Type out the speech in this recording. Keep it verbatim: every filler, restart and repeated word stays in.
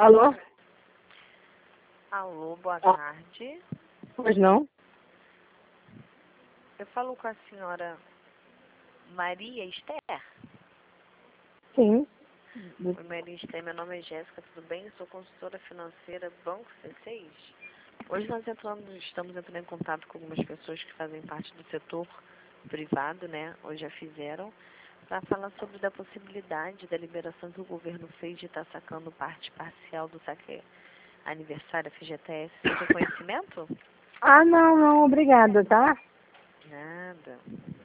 Alô? Alô, boa Ah, tarde. pois não? Eu falo com a senhora Maria Esther? Sim. Oi, Maria Esther, meu nome é Jéssica, tudo bem? Eu sou consultora financeira Banco C seis. Hoje nós entramos, estamos entrando em contato com algumas pessoas que fazem parte do setor privado, né? Ou já fizeram, para falar sobre a possibilidade da liberação que o governo fez de estar sacando parte parcial do saque aniversário F G T S. Você tem conhecimento? Ah, não, não, obrigada, tá? Nada.